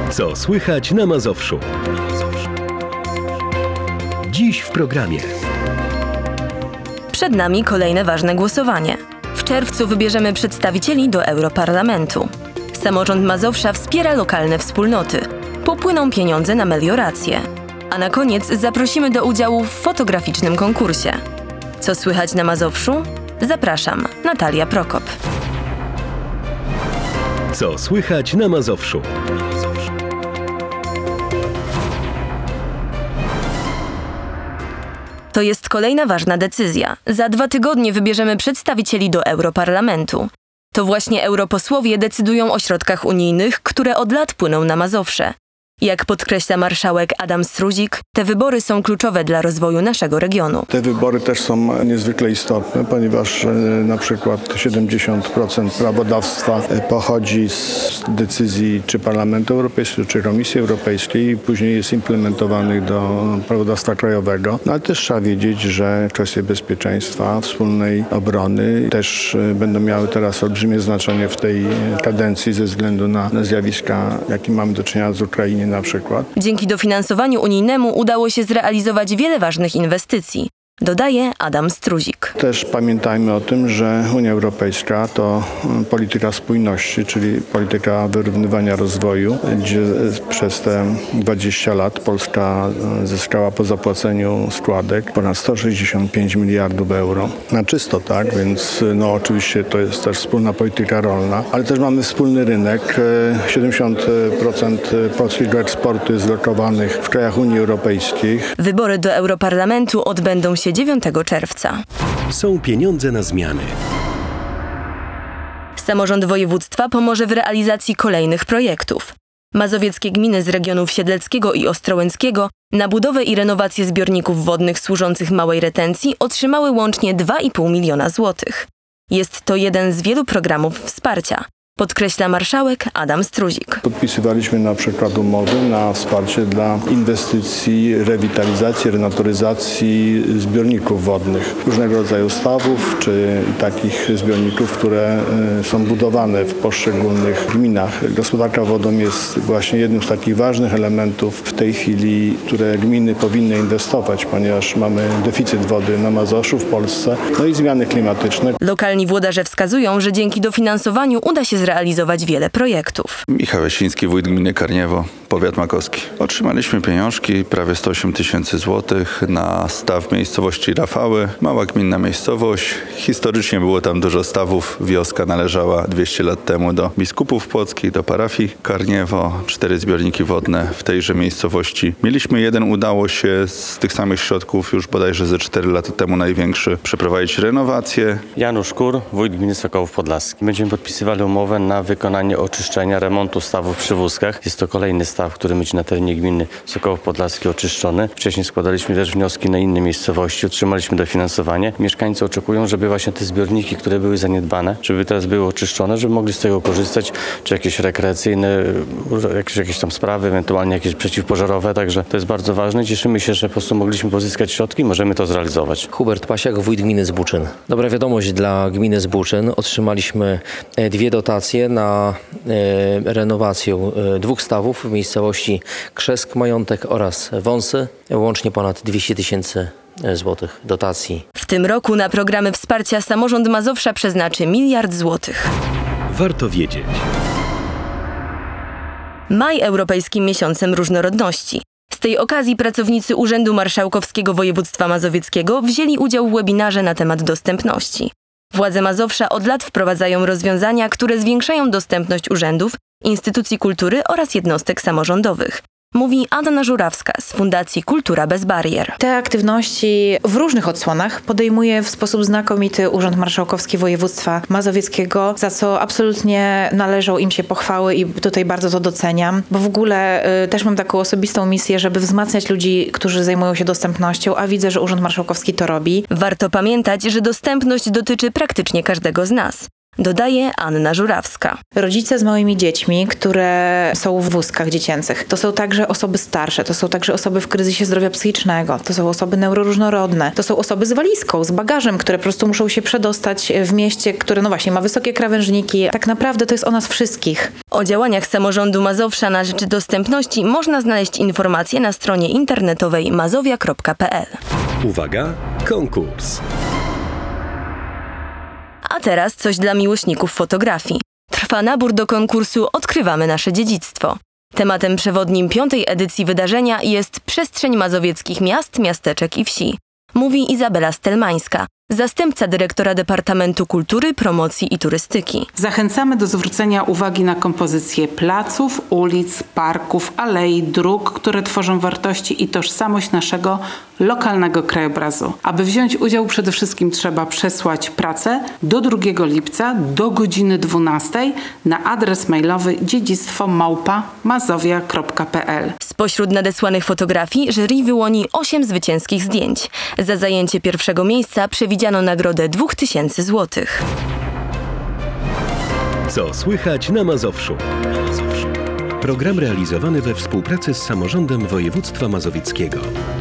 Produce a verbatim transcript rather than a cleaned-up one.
Co słychać na Mazowszu? Dziś w programie. Przed nami kolejne ważne głosowanie. W czerwcu wybierzemy przedstawicieli do Europarlamentu. Samorząd Mazowsza wspiera lokalne wspólnoty. Popłyną pieniądze na meliorację. A na koniec zaprosimy do udziału w fotograficznym konkursie. Co słychać na Mazowszu? Zapraszam, Natalia Prokop. Co słychać na Mazowszu? To jest kolejna ważna decyzja. Za dwa tygodnie wybierzemy przedstawicieli do Europarlamentu. To właśnie europosłowie decydują o środkach unijnych, które od lat płyną na Mazowsze. Jak podkreśla marszałek Adam Struzik, te wybory są kluczowe dla rozwoju naszego regionu. Te wybory też są niezwykle istotne, ponieważ na przykład siedemdziesiąt procent prawodawstwa pochodzi z decyzji czy Parlamentu Europejskiego, czy Komisji Europejskiej i później jest implementowanych do prawodawstwa krajowego. No, ale też trzeba wiedzieć, że kwestie bezpieczeństwa, wspólnej obrony też będą miały teraz olbrzymie znaczenie w tej kadencji ze względu na zjawiska, jakie mamy do czynienia z Ukrainą na przykład. Dzięki dofinansowaniu unijnemu udało się zrealizować wiele ważnych inwestycji, dodaje Adam Struzik. Też pamiętajmy o tym, że Unia Europejska to polityka spójności, czyli polityka wyrównywania rozwoju, gdzie przez te dwadzieścia lat Polska zyskała po zapłaceniu składek ponad sto sześćdziesiąt pięć miliardów euro. Na czysto, tak? Więc no oczywiście to jest też wspólna polityka rolna, ale też mamy wspólny rynek. siedemdziesiąt procent polskiego eksportu jest zlokowanych w krajach Unii Europejskiej. Wybory do Europarlamentu odbędą się dziewiątego czerwca. Są pieniądze na zmiany. Samorząd województwa pomoże w realizacji kolejnych projektów. Mazowieckie gminy z regionów Siedleckiego i Ostrołęckiego na budowę i renowację zbiorników wodnych służących małej retencji otrzymały łącznie dwa i pół miliona złotych. Jest to jeden z wielu programów wsparcia, podkreśla marszałek Adam Struzik. Podpisywaliśmy na przykład umowy na wsparcie dla inwestycji, rewitalizacji, renaturyzacji zbiorników wodnych, różnego rodzaju stawów czy takich zbiorników, które są budowane w poszczególnych gminach. Gospodarka wodą jest właśnie jednym z takich ważnych elementów w tej chwili, które gminy powinny inwestować, ponieważ mamy deficyt wody na Mazowszu, w Polsce, no i zmiany klimatyczne. Lokalni włodarze wskazują, że dzięki dofinansowaniu uda się zrealizować wiele projektów. Michał Jasiński, wójt gminy Karniewo, powiat makowski. Otrzymaliśmy pieniążki, prawie sto osiem tysięcy złotych na staw miejscowości Rafały. Mała gminna miejscowość. Historycznie było tam dużo stawów. Wioska należała dwieście lat temu do biskupów płockich, do parafii Karniewo. Cztery zbiorniki wodne w tejże miejscowości. Mieliśmy jeden, udało się z tych samych środków już bodajże ze cztery lata temu największy przeprowadzić renowację. Janusz Kur, wójt gminy Sokołów Podlaski. Będziemy podpisywali umowę na wykonanie oczyszczenia, remontu stawów przy wózkach. Jest to kolejny staw, który będzie na terenie gminy Sokołów Podlaski oczyszczony. Wcześniej składaliśmy też wnioski na inne miejscowości, otrzymaliśmy dofinansowanie. Mieszkańcy oczekują, żeby właśnie te zbiorniki, które były zaniedbane, żeby teraz były oczyszczone, żeby mogli z tego korzystać, czy jakieś rekreacyjne, jakieś, jakieś tam sprawy, ewentualnie jakieś przeciwpożarowe, także to jest bardzo ważne. Cieszymy się, że po prostu mogliśmy pozyskać środki i możemy to zrealizować. Hubert Pasiak, wójt gminy Zbuczyn. Dobra wiadomość dla gminy Zbuczyn. Otrzymaliśmy dwie dotacje na e, renowację e, dwóch stawów w miejscowości Krzesk Majątek oraz Wąsy. Łącznie ponad dwieście tysięcy złotych dotacji. W tym roku na programy wsparcia samorząd Mazowsza przeznaczy miliard złotych. Warto wiedzieć. Maj europejskim miesiącem różnorodności. Z tej okazji pracownicy Urzędu Marszałkowskiego Województwa Mazowieckiego wzięli udział w webinarze na temat dostępności. Władze Mazowsza od lat wprowadzają rozwiązania, które zwiększają dostępność urzędów, instytucji kultury oraz jednostek samorządowych. Mówi Anna Żurawska z Fundacji Kultura bez barier. Te aktywności w różnych odsłonach podejmuje w sposób znakomity Urząd Marszałkowski Województwa Mazowieckiego, za co absolutnie należą im się pochwały i tutaj bardzo to doceniam, bo w ogóle y, też mam taką osobistą misję, żeby wzmacniać ludzi, którzy zajmują się dostępnością, a widzę, że Urząd Marszałkowski to robi. Warto pamiętać, że dostępność dotyczy praktycznie każdego z nas. dodaje Anna Żurawska. Rodzice z małymi dziećmi, które są w wózkach dziecięcych, to są także osoby starsze, to są także osoby w kryzysie zdrowia psychicznego, to są osoby neuroróżnorodne, to są osoby z walizką, z bagażem, które po prostu muszą się przedostać w mieście, które no właśnie ma wysokie krawężniki. Tak naprawdę to jest o nas wszystkich. O działaniach samorządu Mazowsza na rzecz dostępności można znaleźć informacje na stronie internetowej mazowia kropka p l. Uwaga, konkurs. A teraz coś dla miłośników fotografii. Trwa nabór do konkursu Odkrywamy nasze dziedzictwo. Tematem przewodnim piątej edycji wydarzenia jest przestrzeń mazowieckich miast, miasteczek i wsi. Mówi Izabela Stelmańska, zastępca dyrektora Departamentu Kultury, Promocji i Turystyki. Zachęcamy do zwrócenia uwagi na kompozycję placów, ulic, parków, alei, dróg, które tworzą wartości i tożsamość naszego lokalnego krajobrazu. Aby wziąć udział, przede wszystkim trzeba przesłać pracę do drugiego lipca do godziny dwunastej na adres mailowy dziedzictwo małpa mazowia kropka p l. Spośród nadesłanych fotografii jury wyłoni osiem zwycięskich zdjęć. Za zajęcie pierwszego miejsca przewidziano nagrodę dwóch tysięcy złotych. Co słychać na Mazowszu? Program realizowany we współpracy z samorządem województwa mazowieckiego.